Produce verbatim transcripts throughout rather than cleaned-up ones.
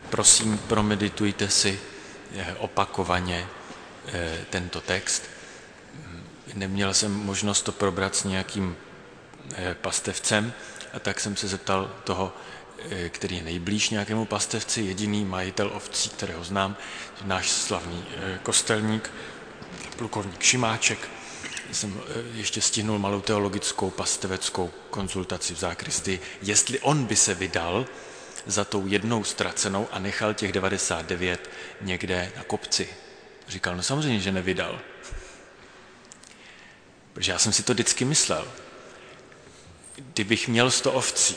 Prosím, promeditujte si opakovaně tento text. Neměl jsem možnost to probrat s nějakým pastevcem, a tak jsem se zeptal toho, který je nejblíž nějakému pastevci, jediný majitel ovcí, kterého znám, náš slavný kostelník, plukovník Šimáček. Jsem ještě stihnul malou teologickou pasteveckou konzultaci v zákristii, jestli on by se vydal za tou jednou ztracenou a nechal těch devadesát devět někde na kopci. Říkal, no samozřejmě, že nevydal. Protože já jsem si to vždycky myslel. Kdybych měl sto ovcí,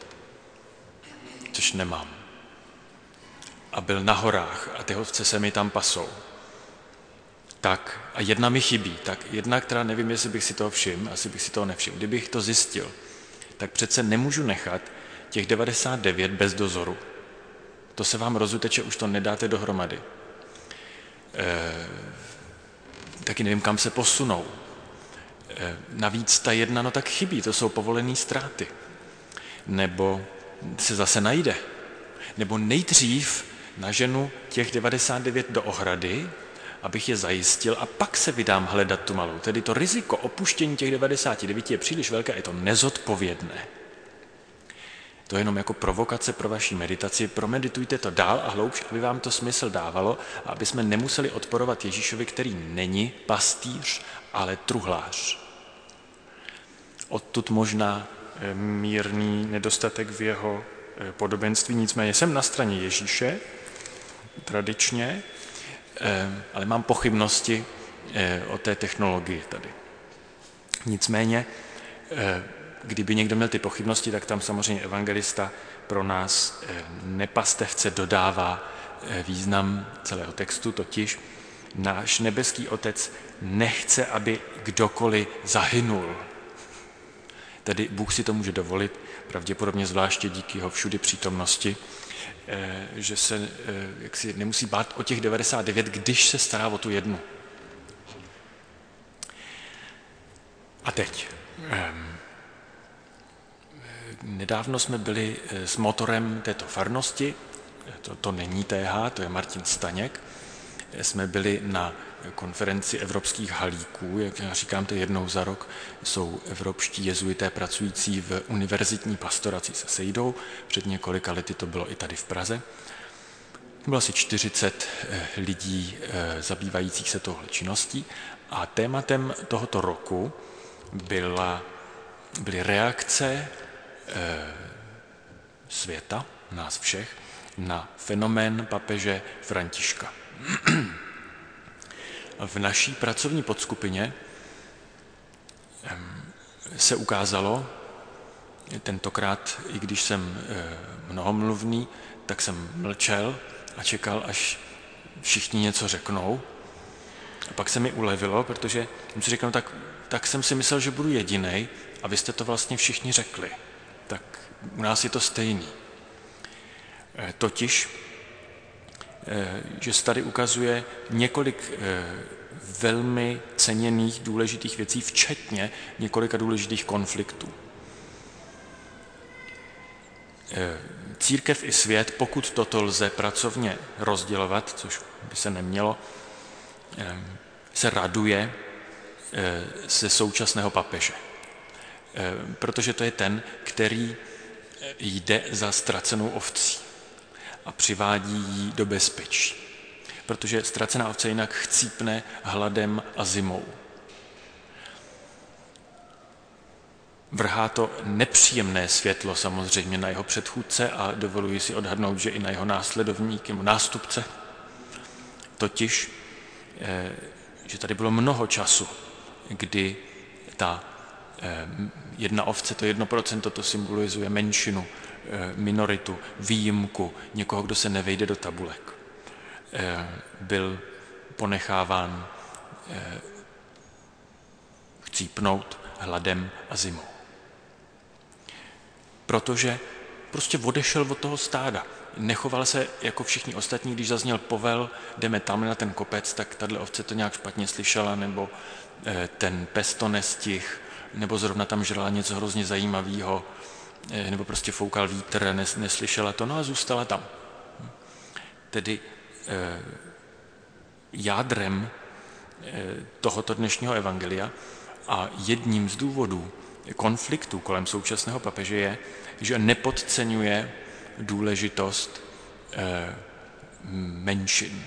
což nemám, a byl na horách a ty ovce se mi tam pasou, tak a jedna mi chybí, tak jedna, která nevím, jestli bych si toho všiml, asi bych si toho nevšiml. Kdybych to zjistil, tak přece nemůžu nechat těch devadesát devět bez dozoru. To se vám rozuteče, už to nedáte dohromady. E, taky nevím, kam se posunou. E, navíc ta jedna, no tak chybí, to jsou povolené ztráty. Nebo se zase najde. Nebo nejdřív naženu těch devadesát devět do ohrady, abych je zajistil a pak se vydám hledat tu malou. Tedy to riziko opuštění těch devadesát devět je příliš velké, je to nezodpovědné. To je jenom jako provokace pro vaši meditaci. Promeditujte to dál a hloubš, aby vám to smysl dávalo a aby jsme nemuseli odporovat Ježíšovi, který není pastýř, ale truhlář. Odtud možná mírný nedostatek v jeho podobenství, nicméně jsem na straně Ježíše, tradičně, ale mám pochybnosti o té technologii tady. Nicméně, kdyby někdo měl ty pochybnosti, tak tam samozřejmě evangelista pro nás nepastevce dodává význam celého textu, totiž náš nebeský Otec nechce, aby kdokoliv zahynul. Tedy Bůh si to může dovolit, pravděpodobně zvláště díky jeho všudy přítomnosti, že se jaksi nemusí bát o těch devadesát devět, když se stará o tu jednu. A teď. Nedávno jsme byli s motorem této farnosti, to, to není T H, to je Martin Staněk, jsme byli na konferenci evropských halíků, jak já říkám, to jednou za rok jsou evropští jezuité pracující v univerzitní pastoraci se sejdou. Před několika lety to bylo i tady v Praze. Bylo asi čtyřicet lidí zabývajících se touhle činností a tématem tohoto roku byla, byly reakce světa, nás všech, na fenomén papeže Františka. V naší pracovní podskupině se ukázalo, tentokrát, i když jsem mnohomluvný, tak jsem mlčel a čekal, až všichni něco řeknou. A pak se mi ulevilo, protože jsem si řekl, tak, tak jsem si myslel, že budu jedinej a vy jste to vlastně všichni řekli. Tak u nás je to stejný. Totiž, že se tady ukazuje několik velmi ceněných, důležitých věcí, včetně několika důležitých konfliktů. Církev i svět, pokud toto lze pracovně rozdělovat, což by se nemělo, se raduje ze současného papeže. Protože to je ten, který jde za ztracenou ovcí a přivádí ji do bezpečí. Protože ztracená ovce jinak chcípne hladem a zimou. Vrhá to nepříjemné světlo samozřejmě na jeho předchůdce a dovoluji si odhadnout, že i na jeho následovníky, nástupce. Totiž, že tady bylo mnoho času, kdy ta jedna ovce, to jedno procento, to symbolizuje menšinu, minoritu, výjimku, někoho, kdo se nevejde do tabulek. Byl ponecháván chcípnout hladem a zimou. Protože prostě odešel od toho stáda. Nechoval se jako všichni ostatní, když zazněl povel, jdeme tam na ten kopec, tak tato ovce to nějak špatně slyšela, nebo ten pes to nestih, nebo zrovna tam žrala něco hrozně zajímavého, nebo prostě foukal vítr, neslyšela to, no a zůstala tam. tedy jádrem tohoto dnešního evangelia a jedním z důvodů konfliktu kolem současného papeže je, že nepodceňuje důležitost menšin.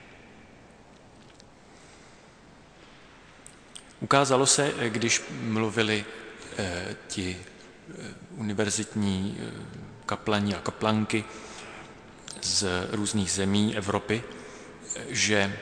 Ukázalo se, když mluvili ti univerzitní kaplani a kaplanky z různých zemí Evropy, že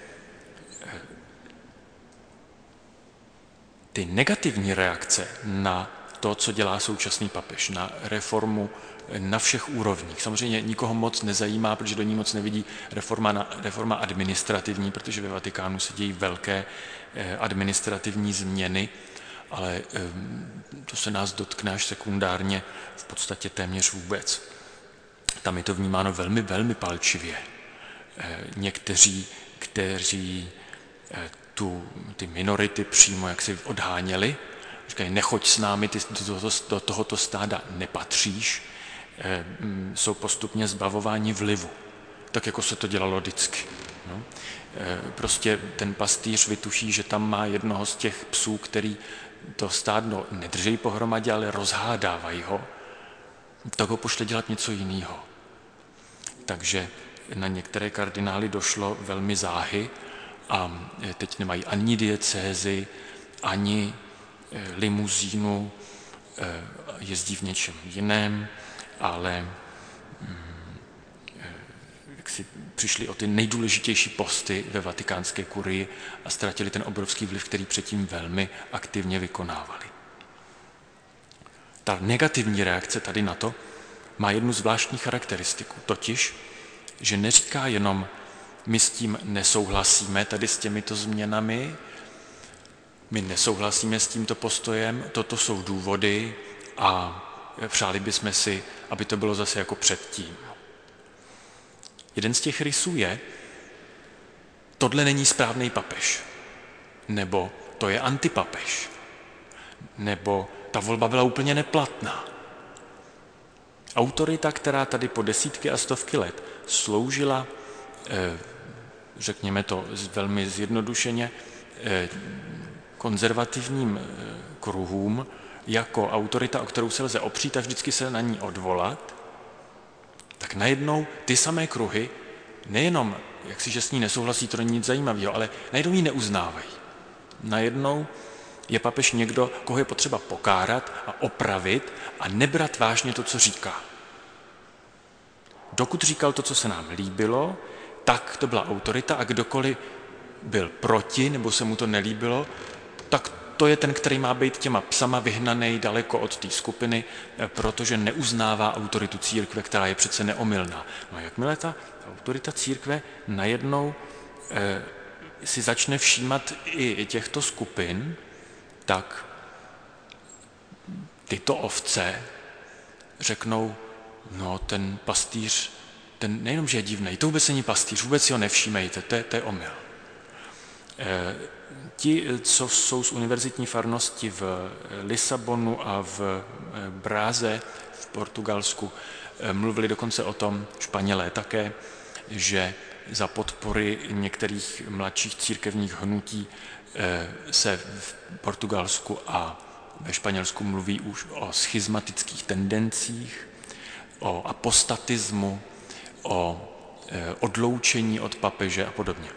ty negativní reakce na to, co dělá současný papež, na reformu na všech úrovních. Samozřejmě nikoho moc nezajímá, protože do ní moc nevidí reforma, na, reforma administrativní, protože ve Vatikánu se dějí velké administrativní změny, ale to se nás dotkne až sekundárně, v podstatě téměř vůbec. Tam je to vnímáno velmi, velmi palčivě. Někteří, kteří tu, ty minority přímo jaksi odháněli, říkají, nechoď s námi, ty do, do, do tohoto stáda nepatříš, jsou postupně zbavováni vlivu, tak jako se to dělalo vždycky. No. Prostě ten pastýř vytuší, že tam má jednoho z těch psů, který to stádno nedrží pohromadě, ale rozhádávají ho, tak ho pošle dělat něco jiného. Takže na některé kardinály došlo velmi záhy a teď nemají ani diecézy, ani limuzínu, jezdí v něčem jiném, ale jak si přišli o ty nejdůležitější posty ve vatikánské kurii a ztratili ten obrovský vliv, který předtím velmi aktivně vykonávali. Ta negativní reakce tady na to má jednu zvláštní charakteristiku, totiž, že neříká jenom, my s tím nesouhlasíme, tady s těmito změnami, my nesouhlasíme s tímto postojem, toto jsou důvody a přáli bychom si, aby to bylo zase jako předtím. Jeden z těch rysů je, tohle není správný papež, nebo to je antipapež, nebo ta volba byla úplně neplatná. Autorita, která tady po desítky a stovky let sloužila, řekněme to velmi zjednodušeně, konzervativním kruhům, jako autorita, o kterou se lze opřít a vždycky se na ní odvolat, tak najednou ty samé kruhy, nejenom, jak si, že s ní nesouhlasí, to není nic zajímavého, ale najednou ji neuznávají. Najednou je papež někdo, koho je potřeba pokárat a opravit a nebrat vážně to, co říká. Dokud říkal to, co se nám líbilo, tak to byla autorita a kdokoliv byl proti nebo se mu to nelíbilo, tak to je ten, který má být těma psama vyhnaný daleko od té skupiny, protože neuznává autoritu církve, která je přece neomylná. No a jakmile ta autorita církve najednou eh, si začne všímat i těchto skupin, tak tyto ovce řeknou, no ten pastýř, ten nejenom, že je divnej, to vůbec není pastýř, vůbec si ho nevšímejte, to je, to je omyl. Eh, ti, co jsou z univerzitní farnosti v Lisabonu a v Bráze v Portugalsku, eh, mluvili dokonce o tom, Španělé také, že za podpory některých mladších církevních hnutí eh, se v Portugalsku a ve Španělsku mluví už o schizmatických tendencích, o apostatismu, o eh, odloučení od papeže a podobně.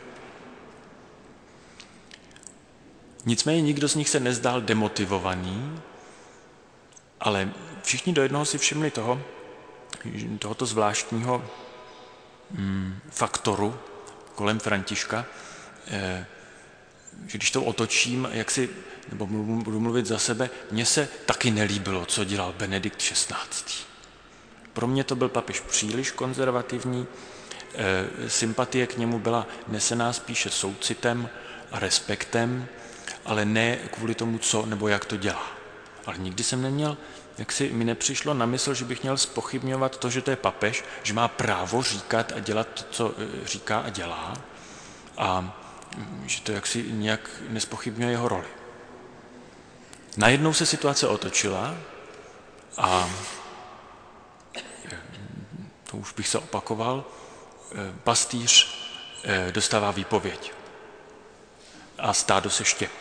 Nicméně nikdo z nich se nezdál demotivovaný, ale všichni do jednoho si všimli toho, tohoto zvláštního mm, faktoru kolem Františka, eh, že když to otočím, jak si, nebo budu mluvit za sebe, mně se taky nelíbilo, co dělal Benedikt šestnáctý. Pro mě to byl papež příliš konzervativní, eh, sympatie k němu byla nesená spíše soucitem a respektem, ale ne kvůli tomu, co nebo jak to dělá. Ale nikdy jsem neměl, jak si mi nepřišlo na mysl, že bych měl zpochybňovat to, že to je papež, že má právo říkat a dělat to, co říká a dělá, a že to jaksi nějak nespochybňuje jeho roli. Najednou se situace otočila a to už bych se opakoval, pastýř dostává výpověď a stádo se štěpí.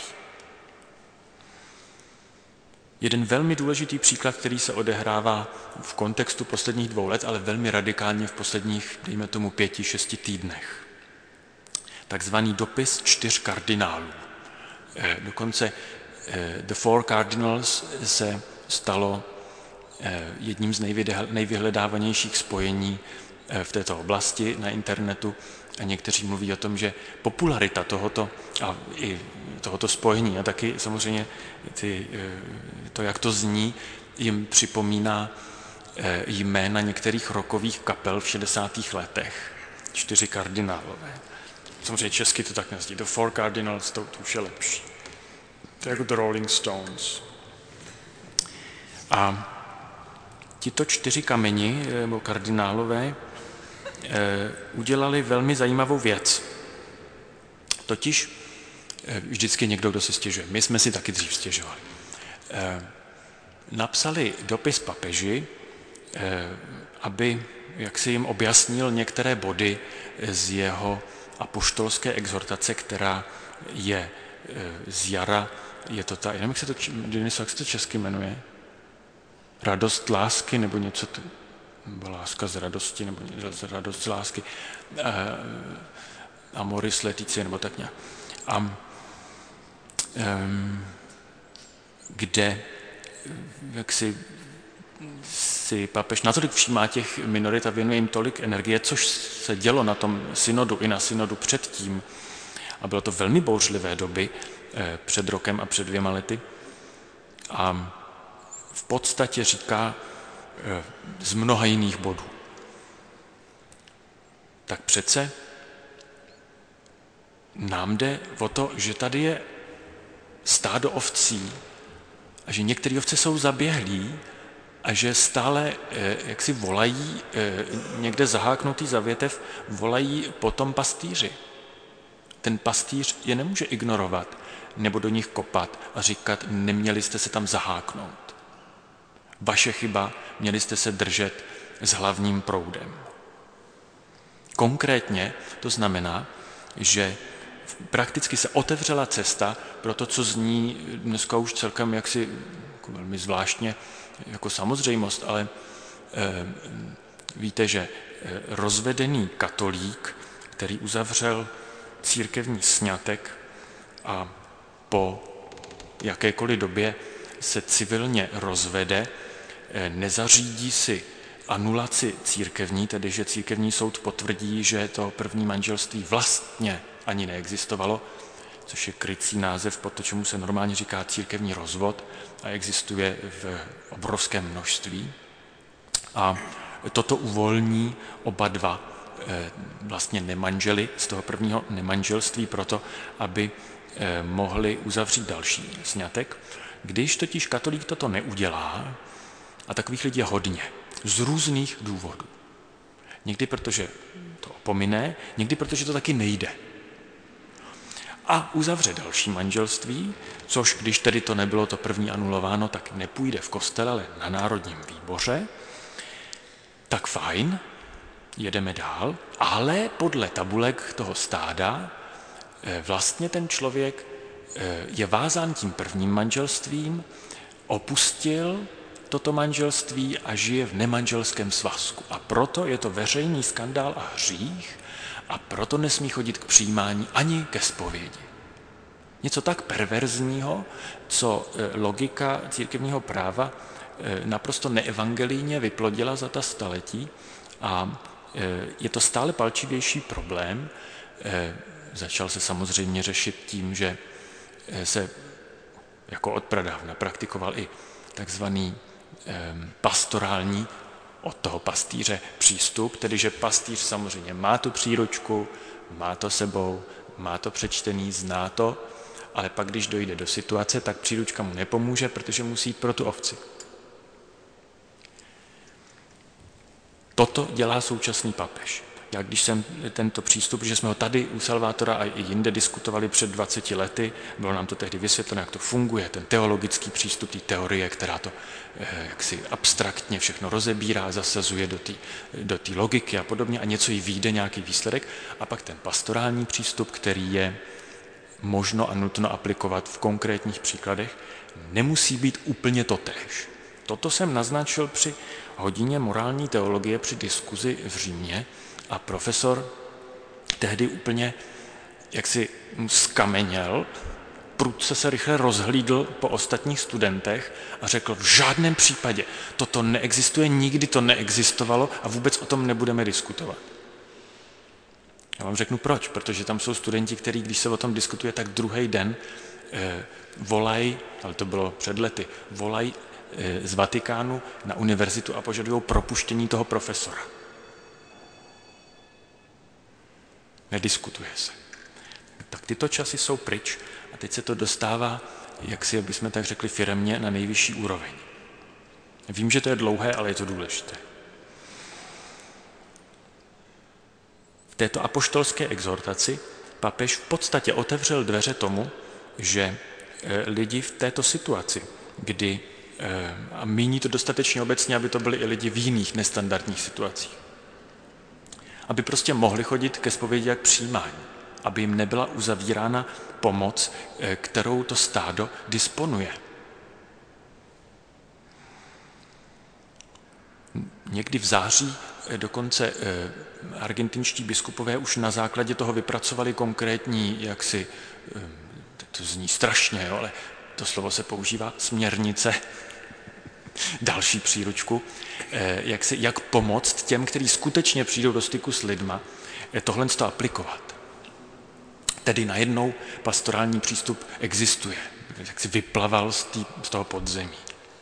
Jeden velmi důležitý příklad, který se odehrává v kontextu posledních dvou let, ale velmi radikálně v posledních, dejme tomu, pěti, šesti týdnech. Takzvaný dopis čtyř kardinálů. Dokonce The Four Cardinals se stalo jedním z nejvyhledávanějších spojení v této oblasti na internetu a někteří mluví o tom, že popularita tohoto a i tohoto spojení a taky samozřejmě ty, to, jak to zní, jim připomíná jména některých rockových kapel v šedesátých letech. Čtyři kardinálové. Samozřejmě česky to tak nezdí. The Four Cardinals, to, to už je lepší. To je jako The Rolling Stones. A tito čtyři kameni, nebo kardinálové, udělali velmi zajímavou věc. Totiž vždycky někdo, kdo se stěžuje. My jsme si taky dřív stěžovali. Napsali dopis papeži, aby jak si jim objasnil některé body z jeho apoštolské exhortace, která je z jara, je to ta, nevím, jak se to, Deniso, jak se to česky jmenuje? Radost lásky, nebo něco, nebo láska z radosti, nebo z radost z lásky, amoris laetitia, nebo tak nějak. A um, kde jak si, si papež natolik všímá těch minorit a věnuje jim tolik energie, což se dělo na tom synodu i na synodu předtím. A bylo to velmi bouřlivé doby eh, před rokem a před dvěma lety. A v podstatě říká eh, z mnoha jiných bodů. Tak přece nám jde o to, že tady je stádo ovcí a že některé ovce jsou zaběhlí a že stále, jak si volají, někde zaháknutý za větev, volají po tom pastýři. Ten pastýř je nemůže ignorovat nebo do nich kopat a říkat, neměli jste se tam zaháknout. Vaše chyba, měli jste se držet s hlavním proudem. Konkrétně to znamená, že prakticky se otevřela cesta pro to, co zní dneska už celkem jaksi jako velmi zvláštně jako samozřejmost, ale e, víte, že rozvedený katolík, který uzavřel církevní sňatek a po jakékoliv době se civilně rozvede, e, nezařídí si anulaci církevní, tedy že církevní soud potvrdí, že to první manželství vlastně ani neexistovalo, což je krycí název pod to, čemu se normálně říká církevní rozvod a existuje v obrovském množství. A toto uvolní oba dva vlastně nemanželi z toho prvního nemanželství proto, aby mohli uzavřít další sňatek. Když totiž katolík toto neudělá, a takových lidí je hodně, z různých důvodů. Někdy protože to opomine, někdy protože to taky nejde. A uzavře další manželství, což když tedy to nebylo to první anulováno, tak nepůjde v kostele, ale na národním výboře, tak fajn, jedeme dál, ale podle tabulek toho stáda vlastně ten člověk je vázán tím prvním manželstvím, opustil toto manželství a žije v nemanželském svazku. A proto je to veřejný skandál a hřích a proto nesmí chodit k přijímání ani ke zpovědi. Něco tak perverzního, co logika církevního práva naprosto neevangelijně vyplodila za ta staletí a je to stále palčivější problém. Začal se samozřejmě řešit tím, že se jako od pradávna praktikoval i takzvaný pastorální od toho pastýře přístup, tedy že pastýř samozřejmě má tu příručku, má to sebou, má to přečtený, zná to, ale pak, když dojde do situace, tak příručka mu nepomůže, protože musí jít pro tu ovci. Toto dělá současný papež. Já když jsem tento přístup, že jsme ho tady u Salvátora a i jinde diskutovali před dvaceti lety, bylo nám to tehdy vysvětleno, jak to funguje, ten teologický přístup, té teorie, která to jaksi abstraktně všechno rozebírá, zasazuje do té do té logiky a podobně a něco jí vyjde, nějaký výsledek. A pak ten pastorální přístup, který je možno a nutno aplikovat v konkrétních příkladech, nemusí být úplně totéž. Toto jsem naznačil při hodině morální teologie při diskuzi v Římě a profesor tehdy úplně jaksi skameněl, prudce se rychle rozhlídl po ostatních studentech a řekl, v žádném případě toto neexistuje, nikdy to neexistovalo a vůbec o tom nebudeme diskutovat. Já vám řeknu proč, protože tam jsou studenti, kteří, když se o tom diskutuje, tak druhý den eh, volají, ale to bylo před lety, volají eh, z Vatikánu na univerzitu a požadují propuštění toho profesora. Nediskutuje se. Tak tyto časy jsou pryč a teď se to dostává, jak si, aby jsme tak řekli, firemně na nejvyšší úroveň. Vím, že to je dlouhé, ale je to důležité. V této apoštolské exhortaci papež v podstatě otevřel dveře tomu, že lidi v této situaci, kdy, a míní to dostatečně obecně, aby to byli i lidi v jiných nestandardních situacích, aby prostě mohli chodit ke zpovědi jak přijímání, aby jim nebyla uzavírána pomoc, kterou to stádo disponuje. Někdy v září dokonce argentinští biskupové už na základě toho vypracovali konkrétní, jaksi, to zní strašně, jo, ale to slovo se používá, směrnice, další příručku, jak, si, jak pomoct těm, kteří skutečně přijdou do styku s lidma, tohle to aplikovat. Tedy najednou pastorální přístup existuje, jak si vyplaval z, tý, z toho podzemí.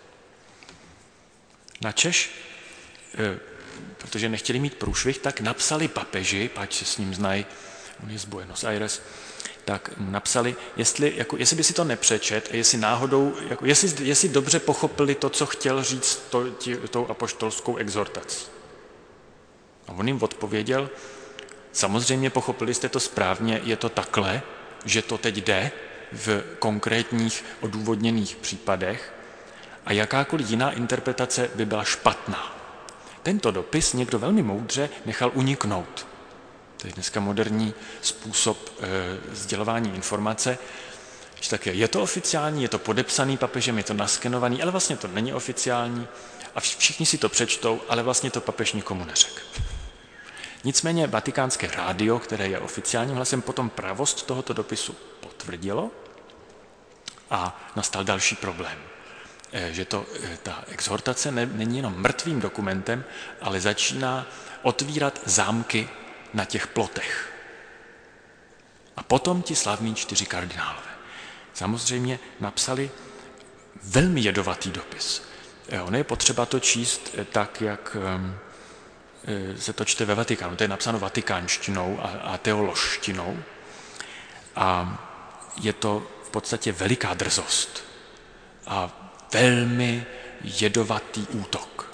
Načež, protože nechtěli mít průšvih, tak napsali papeži, pač se s ním znají, on je z Buenos Aires, tak napsali, jestli, jako, jestli by si to nepřečet a jestli náhodou, jako, jestli, jestli dobře pochopili to, co chtěl říct to, tí, tou apoštolskou exhortací. A on jim odpověděl, samozřejmě pochopili jste to správně, je to takhle, že to teď jde v konkrétních odůvodněných případech a jakákoliv jiná interpretace by byla špatná. Tento dopis někdo velmi moudře nechal uniknout. To je dneska moderní způsob e, sdělování informace. Tak je, je to oficiální, je to podepsaný papežem, je to naskenovaný, ale vlastně to není oficiální a všichni si to přečtou, ale vlastně to papež nikomu neřekl. Nicméně vatikánské rádio, které je oficiálním hlasem, potom pravost tohoto dopisu potvrdilo a nastal další problém. Že to, ta exhortace ne, není jenom mrtvým dokumentem, ale začíná otvírat zámky na těch plotech. A potom ti slavní čtyři kardinálové samozřejmě napsali velmi jedovatý dopis. Ono je potřeba to číst tak, jak se to čte ve Vatikánu. To je napsáno vatikánštinou a, a teoložštinou. A je to v podstatě veliká drzost a velmi jedovatý útok.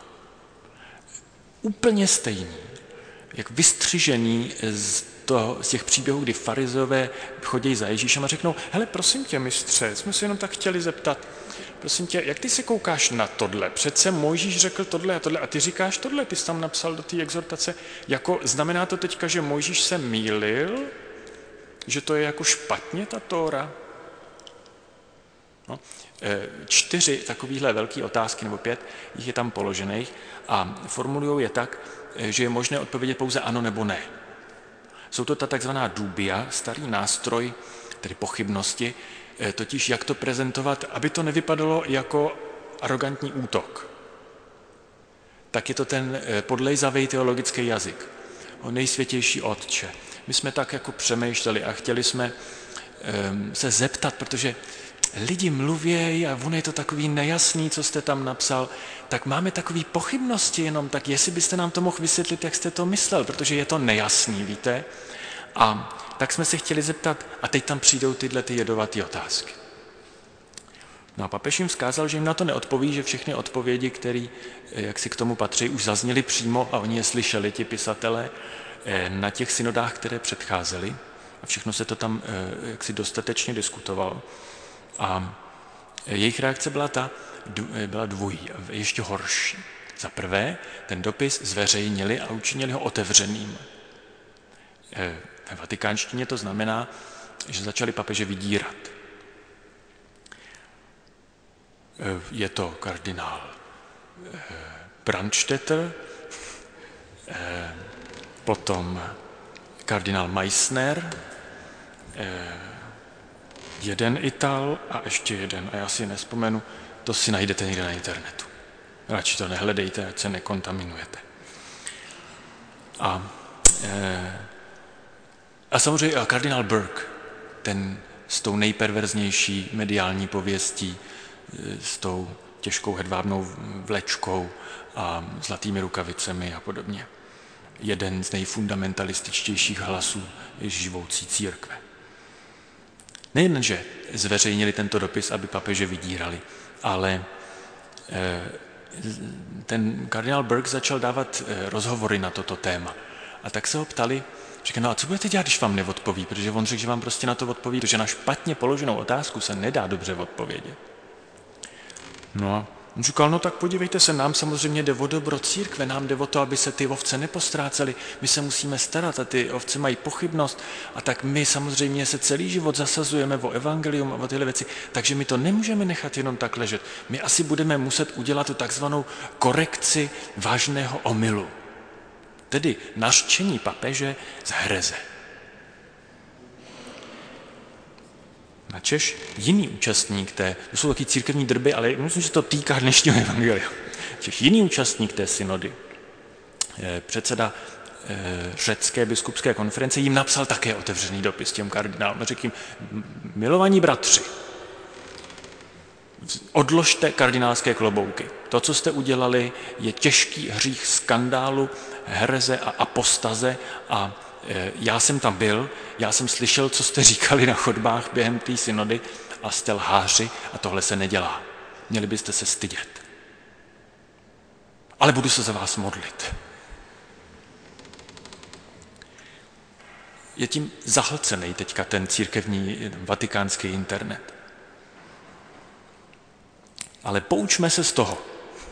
Úplně stejný, jak vystřižený z, toho, z těch příběhů, kdy farizové chodí za Ježíšem a řeknou, hele, prosím tě, mistře, jsme se jenom tak chtěli zeptat, prosím tě, jak ty se koukáš na tohle? Přece Mojžíš řekl tohle a tohle a ty říkáš tohle, ty jsi tam napsal do té exhortace, jako znamená to teďka, že Mojžíš se mýlil, že to je jako špatně ta Tóra? No, čtyři takovýhle velké otázky, nebo pět, jich je tam položených a formulují je tak, že je možné odpovědět pouze ano nebo ne. Jsou to ta takzvaná dubia, starý nástroj, tedy pochybnosti, totiž jak to prezentovat, aby to nevypadalo jako arrogantní útok. Tak je to ten podlejzavý teologický jazyk. O nejsvětější Otče. My jsme tak jako přemýšleli a chtěli jsme um, se zeptat, protože lidi mluvějí a on je to takový nejasný, co jste tam napsal, tak máme takový pochybnosti jenom, tak jestli byste nám to mohl vysvětlit, jak jste to myslel, protože je to nejasný, víte? A tak jsme se chtěli zeptat, a teď tam přijdou tyhle ty jedovaté otázky. No a papež jim vzkázal, že jim na to neodpoví, že všechny odpovědi, které jak si k tomu patří, už zazněly přímo a oni je slyšeli, ti pisatelé, na těch synodách, které předcházely, a všechno se to tam jaksi dostatečně diskutovalo. A jejich reakce byla ta, byla dvojí, ještě horší. Za prvé, ten dopis zveřejnili a učinili ho otevřeným. Ve vatikánštině to znamená, že začali papeže vydírat. Je to kardinál Brandstetter, potom kardinál Meissner, jeden Ital a ještě jeden, a já si nespomenu, to si najdete někde na internetu. Radši to nehledejte, ať se nekontaminujete. A, a samozřejmě a kardinál Burke, ten s tou nejperverznější mediální pověstí, s tou těžkou hedvábnou vlečkou a zlatými rukavicemi a podobně. Jeden z nejfundamentalističtějších hlasů živoucí církve. Nejen, že zveřejnili tento dopis, aby papeže vydírali, ale ten kardinál Burke začal dávat rozhovory na toto téma. A tak se ho ptali, říkali, no a co budete dělat, když vám neodpoví? Protože on řekl, že vám prostě na to odpoví, protože na špatně položenou otázku se nedá dobře odpovědět. No a on říkal, no tak podívejte se, nám samozřejmě jde o dobro církve, nám jde o to, aby se ty ovce nepostrácely, my se musíme starat a ty ovce mají pochybnost a tak my samozřejmě se celý život zasazujeme o evangelium a o tyhle věci, takže my to nemůžeme nechat jenom tak ležet. My asi budeme muset udělat tu takzvanou korekci vážného omylu, tedy nařčení papeže z hereze. Načež jiný účastník té, to jsou taky církevní drby, ale myslím, že to týká dnešního evangelia. Těch jiný účastník té synody, předseda řecké biskupské konference, jim napsal také otevřený dopis těm kardinálům. Řekl jim, milovaní bratři, odložte kardinálské klobouky. To, co jste udělali, je těžký hřích skandálu, hereze a apostaze a já jsem tam byl, já jsem slyšel, co jste říkali na chodbách během té synody a jste lháři a tohle se nedělá. Měli byste se stydět. Ale budu se za vás modlit. Je tím zahlcený teďka ten církevní vatikánský internet. Ale poučme se z toho.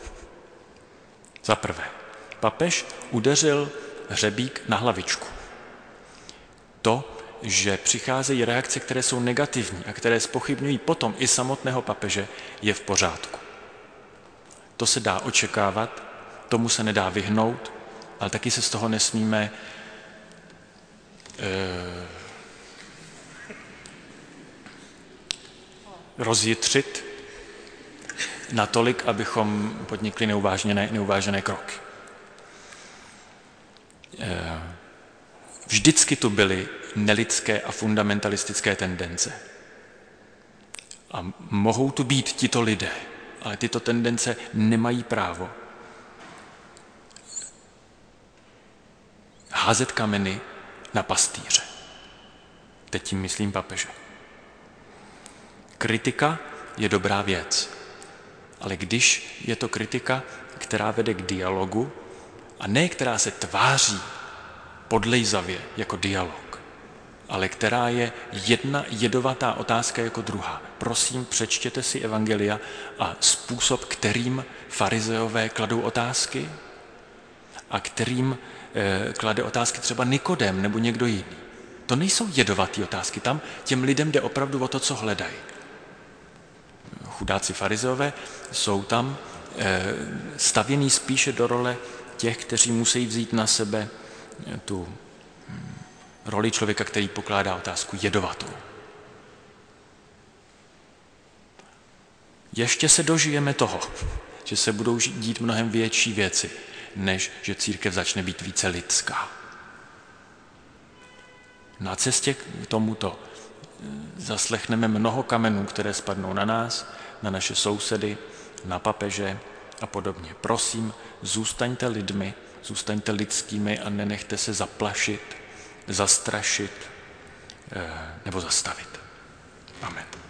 Za prvé, papež udeřil hřebík na hlavičku. To, že přicházejí reakce, které jsou negativní a které zpochybňují potom i samotného papeže, je v pořádku. To se dá očekávat, tomu se nedá vyhnout, ale taky se z toho nesmíme eh, rozjitřit natolik, abychom podnikli neuvážené, neuvážené kroky. Eh, Vždycky tu byly nelidské a fundamentalistické tendence. A mohou tu být tito lidé, ale tyto tendence nemají právo házet kameny na pastýře. Teď tím myslím papeže. Kritika je dobrá věc, ale když je to kritika, která vede k dialogu a ne která se tváří podlejzavě jako dialog, ale která je jedna jedovatá otázka jako druhá. Prosím, přečtěte si evangelia a způsob, kterým farizeové kladou otázky a kterým eh, klade otázky třeba Nikodem nebo někdo jiný. To nejsou jedovaté otázky, tam těm lidem jde opravdu o to, co hledají. Chudáci farizeové jsou tam eh, stavění spíše do role těch, kteří musí vzít na sebe tu roli člověka, který pokládá otázku jedovatou. Ještě se dožijeme toho, že se budou dít mnohem větší věci, než že církev začne být více lidská. Na cestě k tomuto zaslechneme mnoho kamenů, které spadnou na nás, na naše sousedy, na papeže a podobně. Prosím, zůstaňte lidmi, zůstaňte lidskými a nenechte se zaplašit, zastrašit nebo zastavit. Amen.